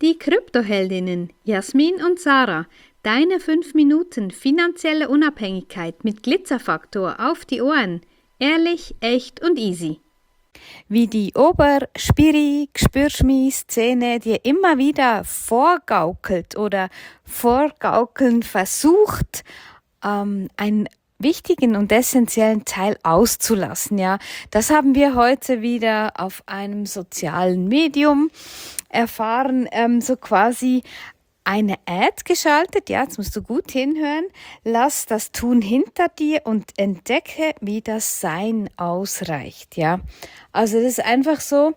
Die Kryptoheldinnen Jasmin und Sarah, deine 5 Minuten finanzielle Unabhängigkeit mit Glitzerfaktor auf die Ohren. Ehrlich, echt und easy. Wie die Oberspiri-Gspürschmi-Szene dir immer wieder vorgaukelt oder vorgaukeln versucht, einen wichtigen und essentiellen Teil auszulassen. Ja, das haben wir heute wieder auf einem sozialen Medium erfahren, so quasi eine Ad geschaltet. Ja, jetzt musst du gut hinhören. Lass das Tun hinter dir und entdecke, wie das Sein ausreicht. Ja, also das ist einfach so.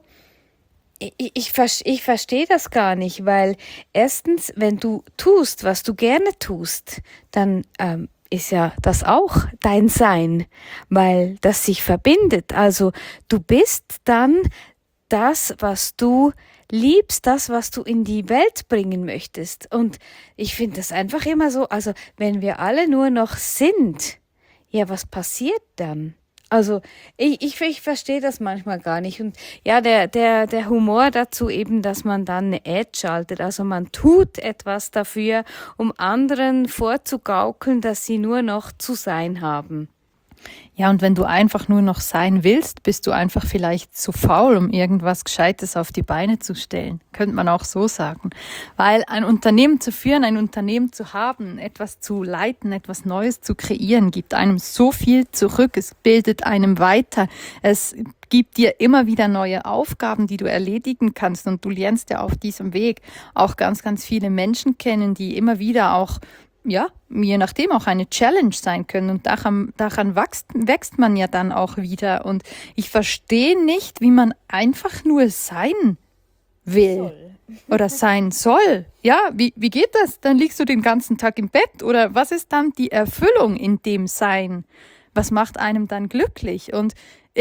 Ich verstehe das gar nicht, weil erstens, wenn du tust, was du gerne tust, dann ist ja das auch dein Sein, weil das sich verbindet. Also du bist dann das, was du liebst, das, was du in die Welt bringen möchtest. Und ich finde das einfach immer so, also wenn wir alle nur noch sind, ja, was passiert dann? Also ich verstehe das manchmal gar nicht. Und ja, der Humor dazu eben, dass man dann eine Ad schaltet. Also man tut etwas dafür, um anderen vorzugaukeln, dass sie nur noch zu sein haben. Ja, und wenn du einfach nur noch sein willst, bist du einfach vielleicht zu faul, um irgendwas Gescheites auf die Beine zu stellen. Könnte man auch so sagen. Weil ein Unternehmen zu führen, ein Unternehmen zu haben, etwas zu leiten, etwas Neues zu kreieren, gibt einem so viel zurück. Es bildet einem weiter. Es gibt dir immer wieder neue Aufgaben, die du erledigen kannst. Und du lernst ja auf diesem Weg auch ganz, ganz viele Menschen kennen, die immer wieder auch je nachdem auch eine Challenge sein können. Und daran wächst man ja dann auch wieder. Und ich verstehe nicht, wie man einfach nur sein will oder sein soll. Ja, wie geht das? Dann liegst du den ganzen Tag im Bett oder was ist dann die Erfüllung in dem Sein? Was macht einem dann glücklich? Und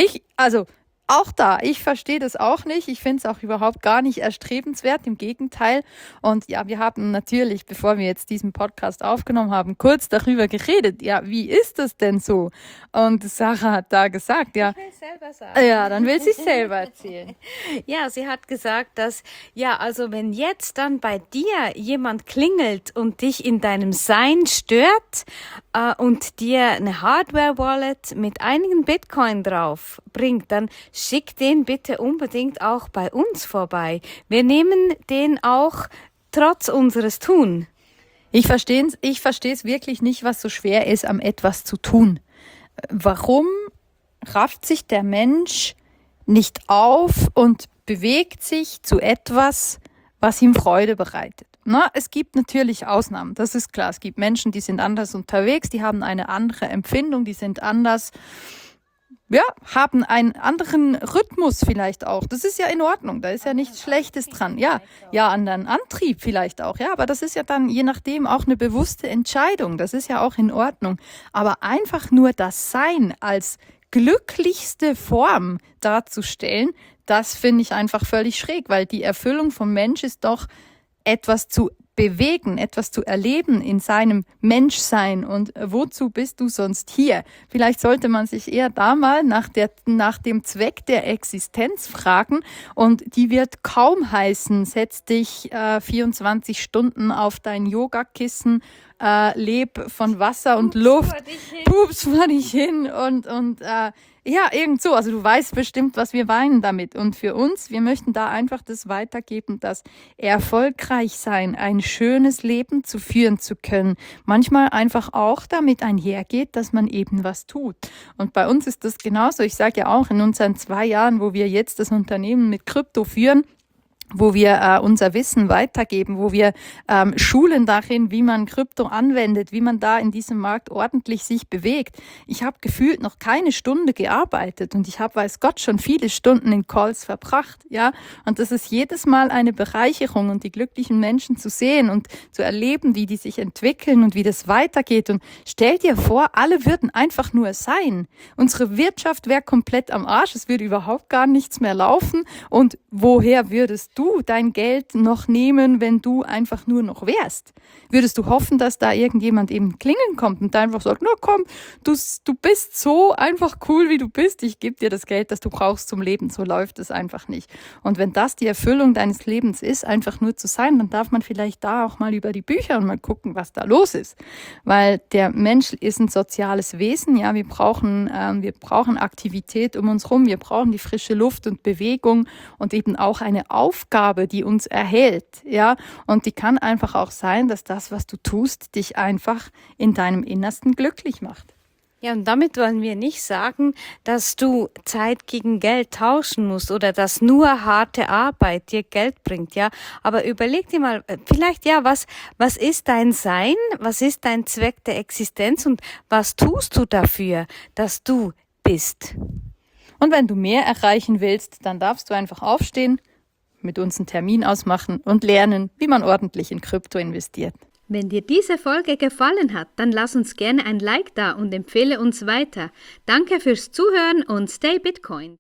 auch da, ich verstehe das auch nicht. Ich finde es auch überhaupt gar nicht erstrebenswert, im Gegenteil. Und ja, wir haben natürlich, bevor wir jetzt diesen Podcast aufgenommen haben, kurz darüber geredet. Ja, wie ist das denn so? Und Sarah hat da gesagt, ja. Ich will selber sagen. Ja, dann will sie es selber erzählen. Ja, sie hat gesagt, dass, ja, also wenn jetzt dann bei dir jemand klingelt und dich in deinem Sein stört und dir eine Hardware-Wallet mit einigen Bitcoin drauf bringt, dann schick den bitte unbedingt auch bei uns vorbei. Wir nehmen den auch trotz unseres Tun. Ich verstehe es wirklich nicht, was so schwer ist, am etwas zu tun. Warum rafft sich der Mensch nicht auf und bewegt sich zu etwas, was ihm Freude bereitet? Na, es gibt natürlich Ausnahmen, das ist klar. Es gibt Menschen, die sind anders unterwegs, die haben eine andere Empfindung, die sind anders, ja, haben einen anderen Rhythmus vielleicht auch. Das ist ja in Ordnung, da ist ja nichts Schlechtes dran. Ja, anderen Antrieb vielleicht auch. Ja, aber das ist ja dann je nachdem auch eine bewusste Entscheidung. Das ist ja auch in Ordnung. Aber einfach nur das Sein als glücklichste Form darzustellen, das finde ich einfach völlig schräg, weil die Erfüllung vom Mensch ist doch etwas zu bewegen, etwas zu erleben in seinem Menschsein. Und wozu bist du sonst hier? Vielleicht sollte man sich eher da mal nach dem Zweck der Existenz fragen. Und die wird kaum heißen, setz dich 24 Stunden auf dein Yogakissen, leb von Wasser und Luft, pups vor dich hin und ja, irgend so. Also du weißt bestimmt, was wir meinen damit. Und für uns, wir möchten da einfach das weitergeben, dass erfolgreich sein, ein schönes Leben zu führen zu können, manchmal einfach auch damit einhergeht, dass man eben was tut. Und bei uns ist das genauso. Ich sage ja auch, in unseren 2 Jahren, wo wir jetzt das Unternehmen mit Krypto führen, wo wir unser Wissen weitergeben, wo wir schulen darin, wie man Krypto anwendet, wie man da in diesem Markt ordentlich sich bewegt. Ich habe gefühlt noch keine Stunde gearbeitet und ich habe, weiß Gott, schon viele Stunden in Calls verbracht, ja. Und das ist jedes Mal eine Bereicherung und die glücklichen Menschen zu sehen und zu erleben, wie die sich entwickeln und wie das weitergeht. Und stell dir vor, alle würden einfach nur sein. Unsere Wirtschaft wäre komplett am Arsch, es würde überhaupt gar nichts mehr laufen. Und woher würdest du dein Geld noch nehmen, wenn du einfach nur noch wärst? Würdest du hoffen, dass da irgendjemand eben klingeln kommt und einfach sagt, na komm, du bist so einfach cool, wie du bist, ich gebe dir das Geld, das du brauchst zum Leben. So läuft es einfach nicht. Und wenn das die Erfüllung deines Lebens ist, einfach nur zu sein, dann darf man vielleicht da auch mal über die Bücher und mal gucken, was da los ist. Weil der Mensch ist ein soziales Wesen, ja, wir brauchen Aktivität um uns rum, wir brauchen die frische Luft und Bewegung und eben auch eine Aufgabe, die uns erhält, ja, und die kann einfach auch sein, dass das, was du tust, dich einfach in deinem Innersten glücklich macht. Ja, und damit wollen wir nicht sagen, dass du Zeit gegen Geld tauschen musst oder dass nur harte Arbeit dir Geld bringt, ja. Aber überleg dir mal, vielleicht, ja, was ist dein Sein? Was ist dein Zweck der Existenz? Und was tust du dafür, dass du bist? Und wenn du mehr erreichen willst, dann darfst du einfach aufstehen, mit uns einen Termin ausmachen und lernen, wie man ordentlich in Krypto investiert. Wenn dir diese Folge gefallen hat, dann lass uns gerne ein Like da und empfehle uns weiter. Danke fürs Zuhören und stay Bitcoin.